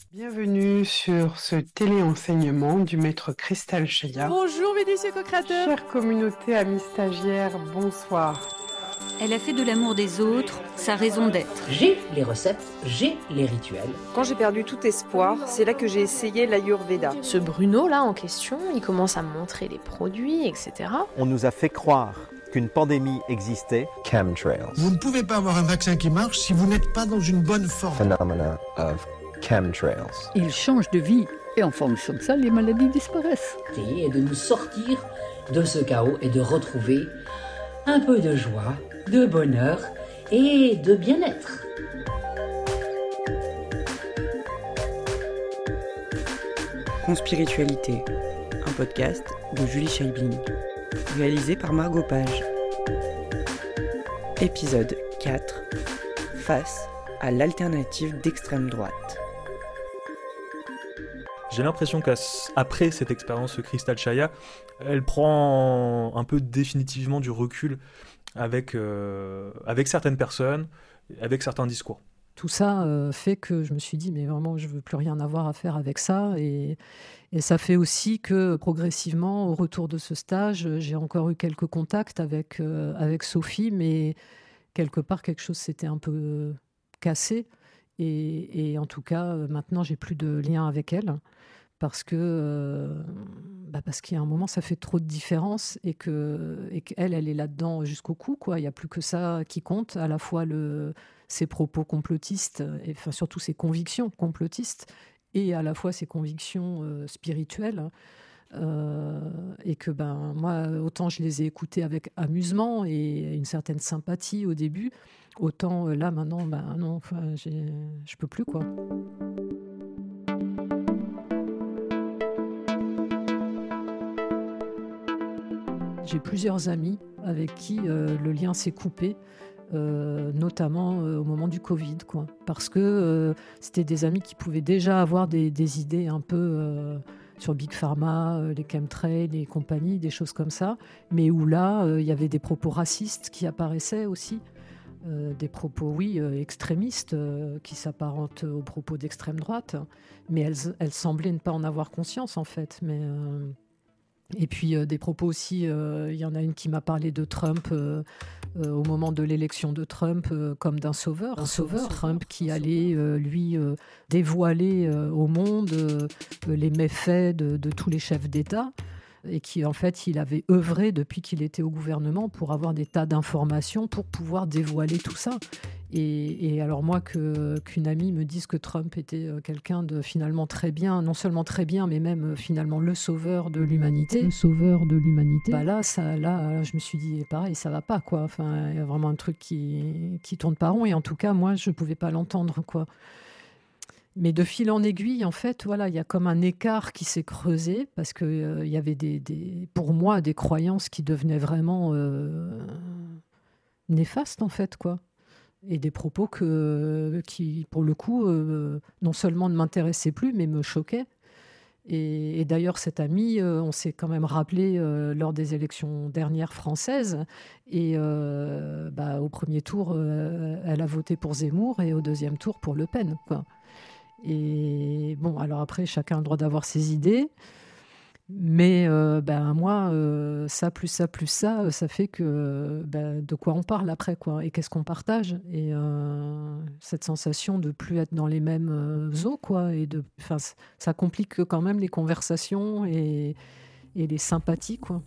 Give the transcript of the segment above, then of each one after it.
Bienvenue sur ce téléenseignement du maître Cristal Chaya. Bonjour mes délicieux co-créateurs. Chère communauté, amis stagiaires, bonsoir. Elle a fait de l'amour des autres sa raison d'être. J'ai les recettes, j'ai les rituels. Quand j'ai perdu tout espoir, c'est là que j'ai essayé l'Ayurveda. Ce Bruno là en question, il commence à me montrer les produits, etc. On nous a fait croire qu'une pandémie existait. Chemtrails. Vous ne pouvez pas avoir un vaccin qui marche si vous n'êtes pas dans une bonne forme. Phenomena of chemtrails. Il change de vie et en fonction de ça, les maladies disparaissent. Et de nous sortir de ce chaos et de retrouver un peu de joie, de bonheur et de bien-être. Conspiritualité, un podcast de Julie Scheibling, réalisé par Margot Page. Épisode 4, face à l'alternative d'extrême droite. J'ai l'impression qu'après cette expérience Cristal Chaya, elle prend un peu définitivement du recul avec certaines personnes, avec certains discours. Tout ça fait que je me suis dit, mais vraiment, je ne veux plus rien avoir à faire avec ça. Et ça fait aussi que progressivement, au retour de ce stage, j'ai encore eu quelques contacts avec Sophie, mais quelque part, quelque chose s'était un peu cassé. Et en tout cas, maintenant, j'ai plus de lien avec elle. Parce qu'il y a un moment, ça fait trop de différence et qu'elle est là-dedans jusqu'au cou, quoi. Il n'y a plus que ça qui compte, à la fois ses propos complotistes, et enfin, surtout ses convictions complotistes, et à la fois ses convictions spirituelles. Et que moi, autant je les ai écoutées avec amusement et une certaine sympathie au début, autant là, maintenant, non, enfin, je peux plus, quoi. J'ai plusieurs amis avec qui le lien s'est coupé, notamment au moment du Covid, quoi. Parce que c'était des amis qui pouvaient déjà avoir des idées un peu sur Big Pharma, les chemtrails et compagnie, des choses comme ça, mais où là, il y avait des propos racistes qui apparaissaient aussi, des propos, extrémistes, qui s'apparentent aux propos d'extrême droite, mais elles semblaient ne pas en avoir conscience, en fait, mais... Et puis des propos aussi, il y en a une qui m'a parlé de Trump au moment de l'élection de Trump comme d'un sauveur. Trump qui allait dévoiler au monde les méfaits de tous les chefs d'État et qui en fait il avait œuvré depuis qu'il était au gouvernement pour avoir des tas d'informations pour pouvoir dévoiler tout ça. Et alors moi, qu'une amie me dise que Trump était quelqu'un de finalement très bien, non seulement très bien, mais même finalement le sauveur de l'humanité. Là, je me suis dit, pareil, ça va pas, quoi. Enfin, il y a vraiment un truc qui tourne pas rond. Et en tout cas, moi, je pouvais pas l'entendre, quoi. Mais de fil en aiguille, en fait, voilà, il y a comme un écart qui s'est creusé parce que il y avait pour moi, des croyances qui devenaient vraiment néfastes, en fait, quoi. Et des propos qui, pour le coup, non seulement ne m'intéressaient plus, mais me choquaient. Et d'ailleurs, cette amie, on s'est quand même rappelé lors des élections dernières françaises. Et au premier tour, elle a voté pour Zemmour et au deuxième tour pour Le Pen, quoi. Et bon, alors après, chacun a le droit d'avoir ses idées. Mais moi, ça fait que de quoi on parle après, quoi, et qu'est-ce qu'on partage. Et cette sensation de plus être dans les mêmes eaux, quoi, et ça complique quand même les conversations et les sympathies, quoi.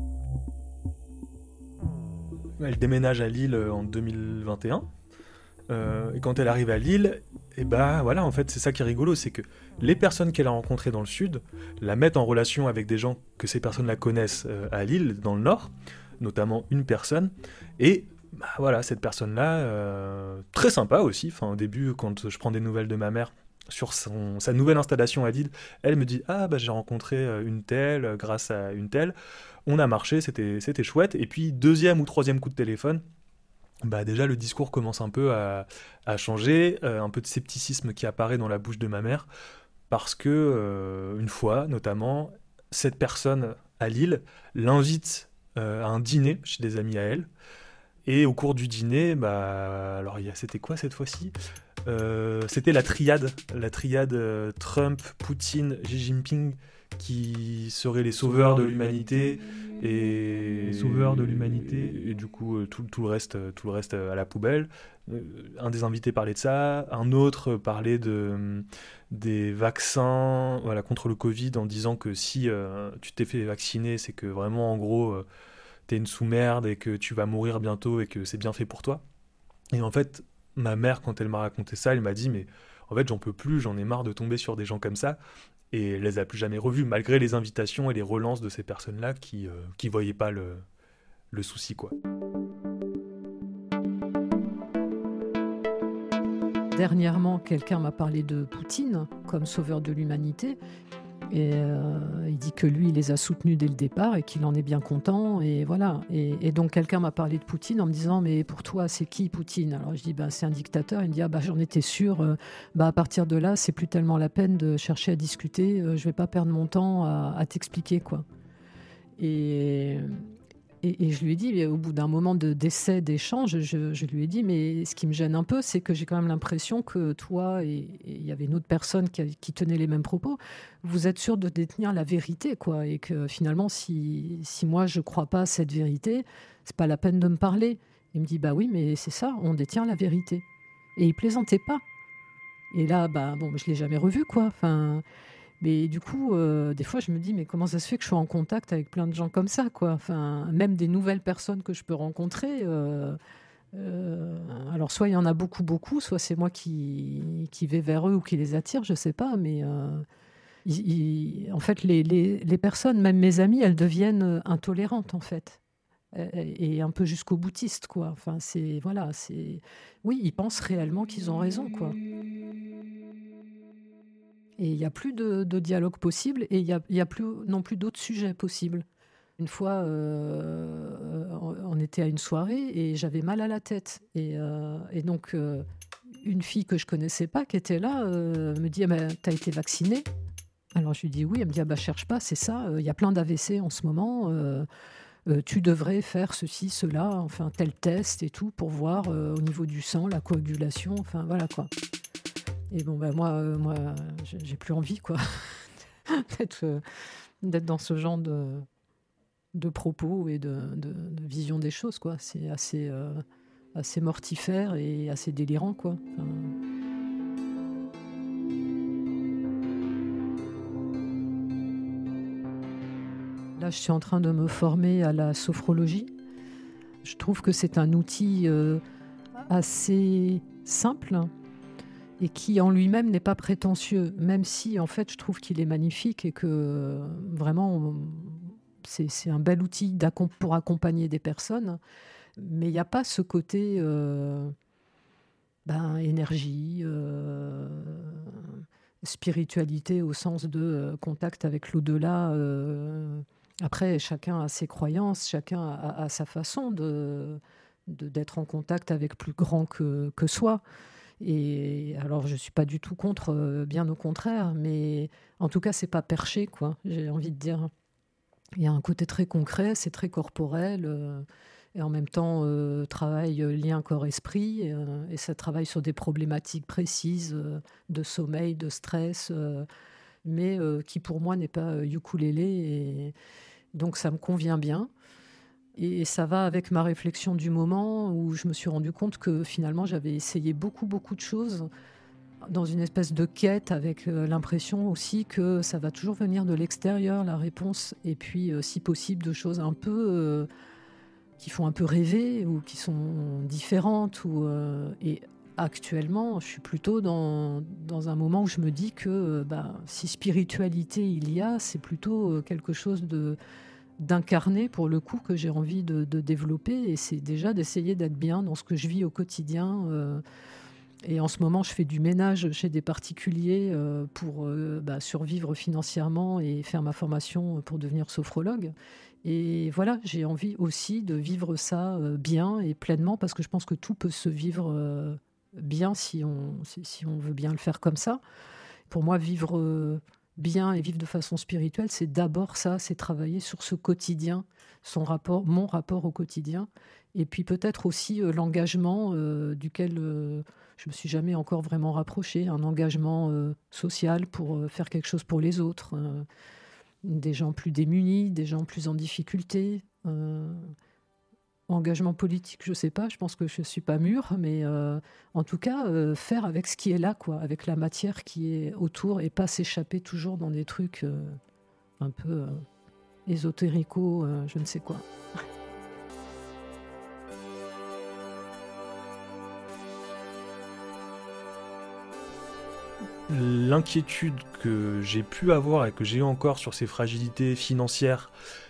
Elle déménage à Lille en 2021. Et quand elle arrive à Lille, voilà, en fait, c'est ça qui est rigolo, c'est que les personnes qu'elle a rencontrées dans le sud la mettent en relation avec des gens que ces personnes-là connaissent à Lille, dans le nord, notamment une personne. Et voilà, cette personne-là, très sympa aussi. Enfin, au début, quand je prends des nouvelles de ma mère sur sa nouvelle installation à Lille, elle me dit « j'ai rencontré une telle grâce à une telle. On a marché, c'était chouette. » Et puis, deuxième ou troisième coup de téléphone, déjà le discours commence un peu à changer, un peu de scepticisme qui apparaît dans la bouche de ma mère, parce que une fois notamment, cette personne à Lille l'invite à un dîner chez des amis à elle, et au cours du dîner, alors c'était quoi cette fois-ci ? c'était la triade Trump, Poutine, Xi Jinping qui seraient les sauveurs de l'humanité et du coup tout le reste à la poubelle. Un des invités parlait de ça, un autre parlait des vaccins contre le Covid en disant que si tu t'es fait vacciner, c'est que vraiment en gros t'es une sous-merde et que tu vas mourir bientôt et que c'est bien fait pour toi. Et en fait, ma mère, quand elle m'a raconté ça, elle m'a dit mais en fait j'en peux plus, j'en ai marre de tomber sur des gens comme ça. Et elle les a plus jamais revus, malgré les invitations et les relances de ces personnes-là qui voyaient pas le souci, quoi. Dernièrement, quelqu'un m'a parlé de Poutine comme sauveur de l'humanité. Et il dit que lui, il les a soutenus dès le départ et qu'il en est bien content. Et voilà. Et donc, quelqu'un m'a parlé de Poutine en me disant « Mais pour toi, c'est qui Poutine ?» Alors, je dis « C'est un dictateur. » Il me dit « J'en étais sûr. À partir de là, c'est plus tellement la peine de chercher à discuter. Je vais pas perdre mon temps à t'expliquer, quoi. » Et je lui ai dit, au bout d'un moment d'essai, d'échange, je lui ai dit, mais ce qui me gêne un peu, c'est que j'ai quand même l'impression que toi, et il y avait une autre personne qui tenait les mêmes propos, vous êtes sûr de détenir la vérité, quoi. Et que finalement, si moi, je ne crois pas à cette vérité, c'est pas la peine de me parler. Il me dit, bah oui, mais c'est ça, on détient la vérité. Et il plaisantait pas. Et là, je l'ai jamais revu, quoi. Enfin... Mais du coup, des fois, je me dis, mais comment ça se fait que je sois en contact avec plein de gens comme ça, quoi. Enfin, même des nouvelles personnes que je peux rencontrer. Alors, soit il y en a beaucoup, soit c'est moi qui vais vers eux ou qui les attire, je sais pas. Mais en fait, les personnes, même mes amies, elles deviennent intolérantes, en fait. Et un peu jusqu'au boutiste, quoi. Enfin, oui, ils pensent réellement qu'ils ont raison, quoi. Et il n'y a plus de dialogue possible et il n'y a plus non plus d'autres sujets possibles. Une fois, on était à une soirée et j'avais mal à la tête. Et donc, une fille que je ne connaissais pas qui était là me dit « T'as été vaccinée ?» Alors, je lui dis « Oui ». Elle me dit « Cherche pas, c'est ça. Il y a plein d'AVC en ce moment. Tu devrais faire ceci, cela, enfin, tel test et tout pour voir au niveau du sang, la coagulation. Enfin, voilà, quoi. » Et bon, moi, j'ai plus envie, quoi, d'être dans ce genre de propos et de vision des choses, quoi. C'est assez mortifère et assez délirant, quoi. Enfin... Là, je suis en train de me former à la sophrologie. Je trouve que c'est un outil assez simple et qui en lui-même n'est pas prétentieux, même si en fait je trouve qu'il est magnifique et que vraiment c'est un bel outil pour accompagner des personnes, mais il n'y a pas ce côté énergie, spiritualité au sens de contact avec l'au-delà. Après, chacun a ses croyances, chacun a sa façon d'être en contact avec plus grand que soi. Et alors, je ne suis pas du tout contre, bien au contraire, mais en tout cas, ce n'est pas perché, quoi, j'ai envie de dire. Il y a un côté très concret, c'est très corporel, et en même temps, travail lien corps-esprit, et ça travaille sur des problématiques précises de sommeil, de stress, mais qui pour moi n'est pas ukulélé, et donc ça me convient bien. Et ça va avec ma réflexion du moment où je me suis rendu compte que finalement j'avais essayé beaucoup de choses dans une espèce de quête avec l'impression aussi que ça va toujours venir de l'extérieur, la réponse, et puis si possible de choses un peu qui font un peu rêver ou qui sont différentes. Et actuellement, je suis plutôt dans un moment où je me dis que si spiritualité il y a, c'est plutôt quelque chose d'incarné pour le coup que j'ai envie de développer, et c'est déjà d'essayer d'être bien dans ce que je vis au quotidien. Et en ce moment, je fais du ménage chez des particuliers pour survivre financièrement et faire ma formation pour devenir sophrologue. Et voilà, j'ai envie aussi de vivre ça bien et pleinement, parce que je pense que tout peut se vivre bien si on veut bien le faire comme ça. Pour moi, vivre bien et vivre de façon spirituelle, c'est d'abord ça, c'est travailler sur ce quotidien, mon rapport au quotidien. Et puis peut-être aussi l'engagement duquel je me suis jamais encore vraiment rapprochée, un engagement social pour faire quelque chose pour les autres, des gens plus démunis, des gens plus en difficulté. Engagement politique, je sais pas, je pense que je suis pas mûre, mais en tout cas, faire avec ce qui est là, quoi, avec la matière qui est autour et pas s'échapper toujours dans des trucs un peu ésotérico, je ne sais quoi. L'inquiétude que j'ai pu avoir et que j'ai encore sur ces fragilités financières,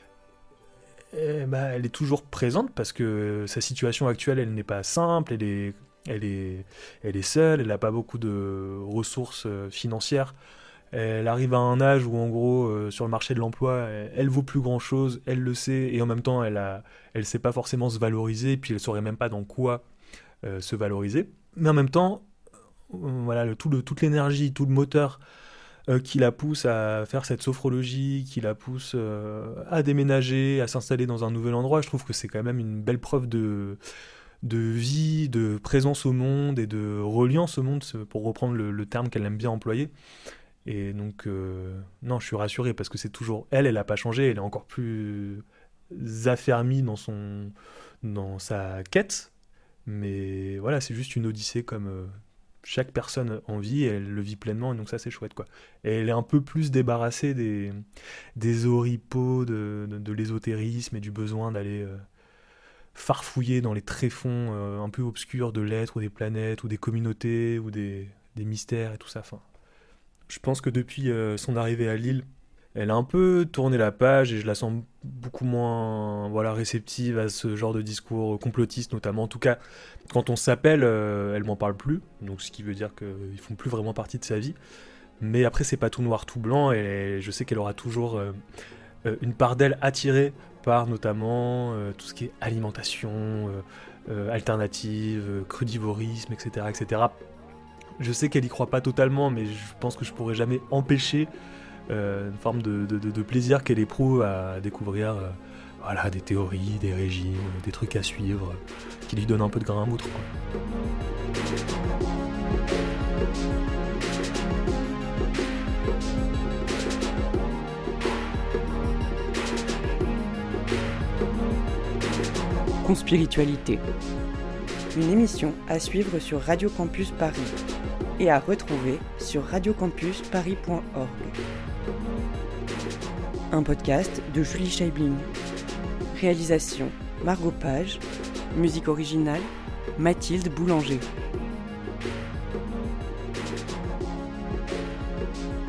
elle est toujours présente parce que sa situation actuelle, elle n'est pas simple, elle est seule, elle n'a pas beaucoup de ressources financières. Elle arrive à un âge où, en gros, sur le marché de l'emploi, elle vaut plus grand-chose, elle le sait, et en même temps, elle sait pas forcément se valoriser, puis elle saurait même pas dans quoi se valoriser. Mais en même temps, voilà, toute l'énergie, tout le moteur qui la pousse à faire cette sophrologie, qui la pousse à déménager, à s'installer dans un nouvel endroit, je trouve que c'est quand même une belle preuve de vie, de présence au monde et de reliance au monde, pour reprendre le terme qu'elle aime bien employer. Et donc, non, je suis rassuré parce que c'est toujours elle n'a pas changé, elle est encore plus affermie dans sa quête. Mais voilà, c'est juste une odyssée comme chaque personne en vit, elle le vit pleinement, et donc ça c'est chouette, quoi. Et elle est un peu plus débarrassée des oripeaux de l'ésotérisme et du besoin d'aller farfouiller dans les tréfonds un peu obscurs de l'être ou des planètes ou des communautés ou des mystères et tout ça. Enfin, je pense que depuis son arrivée à Lille, elle a un peu tourné la page et je la sens beaucoup moins réceptive à ce genre de discours complotiste, notamment. En tout cas, quand on s'appelle, elle m'en parle plus, donc ce qui veut dire qu'ils font plus vraiment partie de sa vie. Mais après, c'est pas tout noir, tout blanc, et je sais qu'elle aura toujours une part d'elle attirée par notamment tout ce qui est alimentation, alternative, crudivorisme, etc., etc. Je sais qu'elle y croit pas totalement, mais je pense que je pourrais jamais empêcher une forme de plaisir qu'elle éprouve à découvrir des théories, des régimes, des trucs à suivre, qui lui donnent un peu de grain à moudre, quoi. Conspiritualité. Une émission à suivre sur Radio Campus Paris et à retrouver sur radiocampusparis.org. Un podcast de Julie Scheibling. Réalisation Margot Page. Musique originale Mathilde Boulanger.